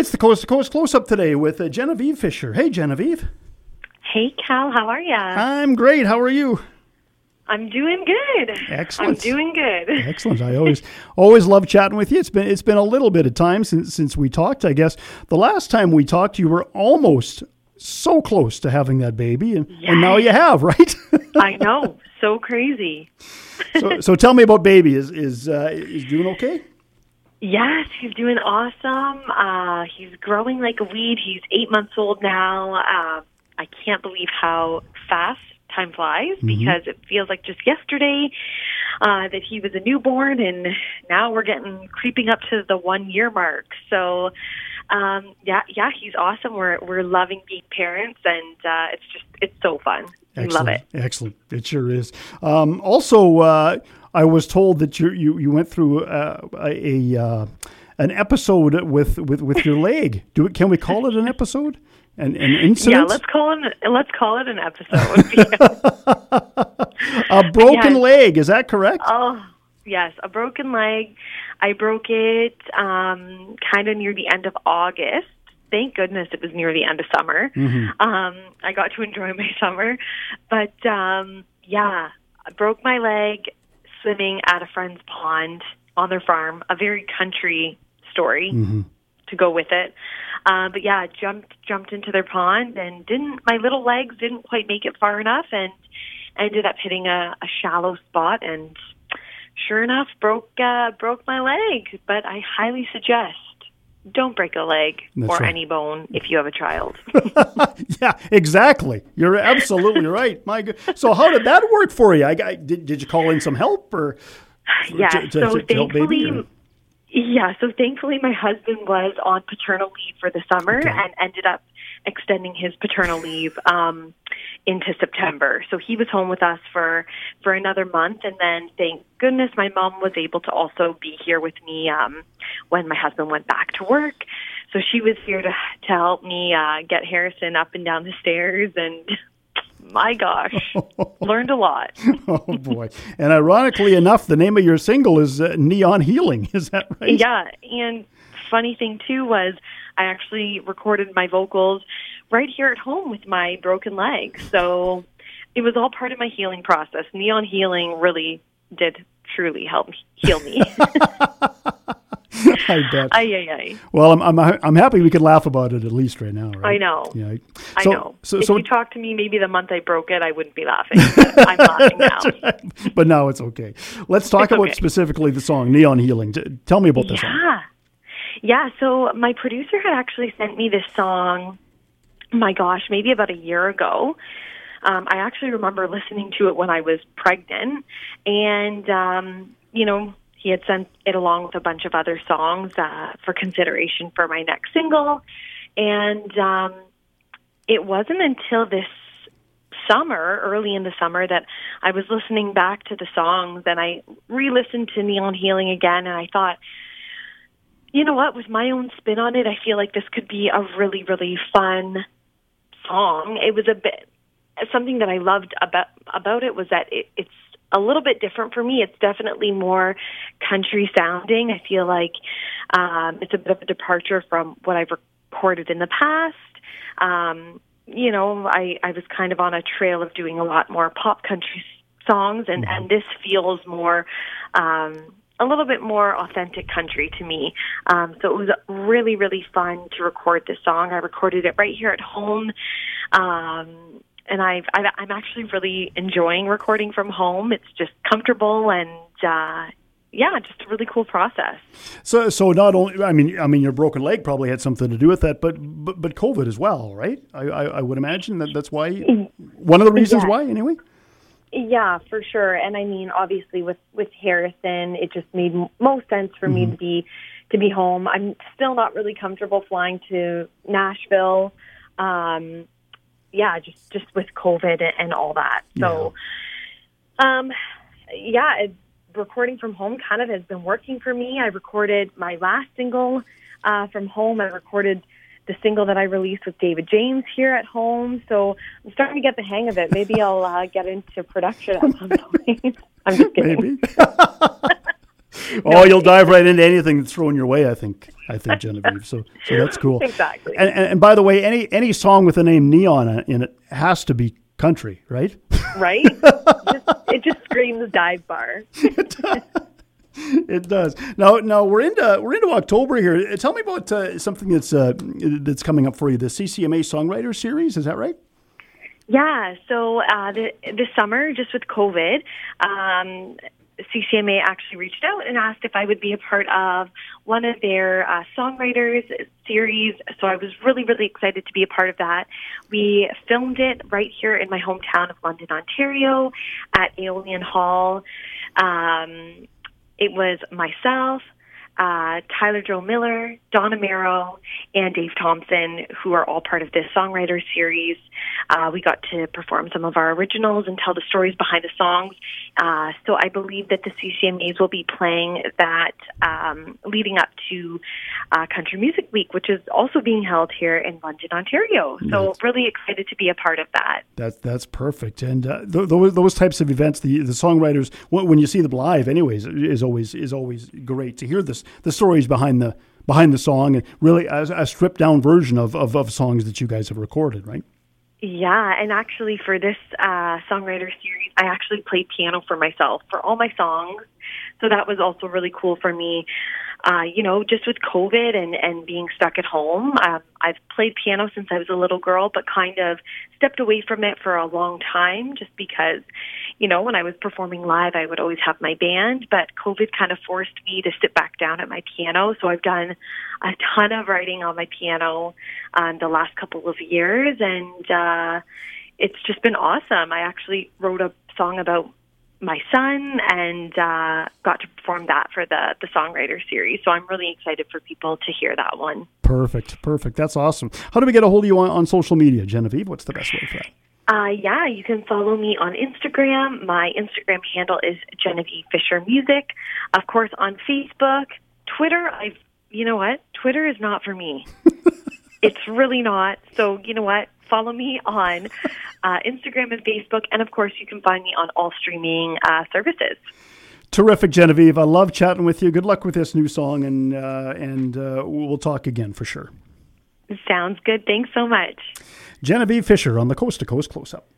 It's the Coast to Coast Close-Up today with Genevieve Fisher. Hey, Genevieve. Hey, Cal. How are ya? I'm great. How are you? I'm doing good. Excellent. I'm doing good. Excellent. I always love chatting with you. It's been a little bit of time since we talked. I guess the last time we talked, you were almost so close to having that baby, and now you have, right? I know. So crazy. So tell me about baby. Is doing okay? Yes, he's doing awesome. He's growing like a weed. He's 8 months old now. I can't believe how fast time flies, because it feels like just yesterday that he was a newborn, and now we're creeping up to the 1 year mark. So he's awesome. We're loving being parents, and it's so fun. We love it. Excellent. It sure is. Also, I was told that you went through an episode with your leg. Can we call it an episode? An incident? Yeah, let's call it an episode. A broken leg, is that correct? Oh, yes, a broken leg. I broke it kind of near the end of August. Thank goodness it was near the end of summer. I got to enjoy my summer. But, I broke my leg swimming at a friend's pond on their farm, a very country story to go with it. Jumped into their pond, and my little legs didn't quite make it far enough, and ended up hitting a shallow spot, and sure enough, broke my leg. But I highly suggest don't break a leg any bone if you have a child. Yeah, exactly. You're absolutely right. My God. So how did that work for you? Did you call in some help or? To help baby? So thankfully my husband was on paternal leave for the summer and ended up extending his paternal leave into September. So he was home with us for another month, and then thank goodness my mom was able to also be here with me when my husband went back to work. So she was here to help me get Harrison up and down the stairs, and my gosh, learned a lot. Oh, boy. And ironically enough, the name of your single is Neon Healing. Is that right? Yeah. And funny thing, too, was I actually recorded my vocals right here at home with my broken leg. So it was all part of my healing process. Neon Healing really did truly help heal me. I bet. Well, I'm happy we could laugh about it at least right now. Right? I know. Yeah. I know. So if you talked to me maybe the month I broke it, I wouldn't be laughing. But I'm laughing now. Right. But now it's okay. Let's talk about specifically the song Neon Healing. Tell me about the song. Yeah. So my producer had actually sent me this song. My gosh, maybe about a year ago. I actually remember listening to it when I was pregnant, and he had sent it along with a bunch of other songs for consideration for my next single. And it wasn't until this summer, early in the summer, that I was listening back to the songs, and I re-listened to Neon Healing again, and I thought, you know what, with my own spin on it, I feel like this could be a really, really fun song. It was something that I loved about it was that it's a little bit different for me. It's definitely more country sounding. I feel like it's a bit of a departure from what I've recorded in the past. I was kind of on a trail of doing a lot more pop country songs, and this feels more, a little bit more authentic country to me. So it was really, really fun to record this song. I recorded it right here at home. And I'm actually really enjoying recording from home. It's just comfortable, and just a really cool process. So not only, I mean, your broken leg probably had something to do with that, but COVID as well, right? I would imagine that's why. One of the reasons why, anyway. Yeah, for sure. And I mean, obviously, with Harrison, it just made most sense for me to be home. I'm still not really comfortable flying to Nashville. Just with COVID and all that. So, recording from home kind of has been working for me. I recorded my last single from home. I recorded the single that I released with David James here at home. So I'm starting to get the hang of it. Maybe I'll get into production at some point. I'm just kidding. Maybe. Oh, you'll dive right into anything that's thrown your way, I think, Genevieve. So that's cool. Exactly. And by the way, any song with the name Neon in it has to be country, right? Right? It just screams dive bar. It does. Now we're into October here. Tell me about something that's coming up for you. The CCMA Songwriter Series, is that right? Yeah. So this summer, just with COVID, CCMA actually reached out and asked if I would be a part of one of their songwriters series. So I was really, really excited to be a part of that. We filmed it right here in my hometown of London, Ontario, at Aeolian Hall. It was myself, Tyler Joe Miller, Don Amaro, and Dave Thompson, who are all part of this songwriter series. We got to perform some of our originals and tell the stories behind the songs. So I believe that the CCMAs will be playing that leading up to Country Music Week, which is also being held here in London, Ontario. So really excited to be a part of that. That's perfect. And those types of events, the songwriters, when you see them live, anyways, is always great to hear the stories behind the song, and really a stripped down version of songs that you guys have recorded, right? Yeah, and actually for this songwriter series, I actually played piano for myself for all my songs. So that was also really cool for me. Just with COVID and being stuck at home, I've played piano since I was a little girl, but kind of stepped away from it for a long time just because, when I was performing live, I would always have my band, but COVID kind of forced me to sit back down at my piano. So I've done a ton of writing on my piano the last couple of years, and it's just been awesome. I actually wrote a song about my son and got to perform that for the songwriter series. So I'm really excited for people to hear that one. Perfect. That's awesome. How do we get a hold of you on social media, Genevieve? What's the best way for that? You can follow me on Instagram. My Instagram handle is Genevieve Fisher Music. Of course, on Facebook, Twitter. You know what? Twitter is not for me. It's really not. So you know what? Follow me on Instagram and Facebook, and of course, you can find me on all streaming services. Terrific, Genevieve. I love chatting with you. Good luck with this new song, and we'll talk again for sure. Sounds good. Thanks so much. Genevieve Fisher on the Coast to Coast Close-Up.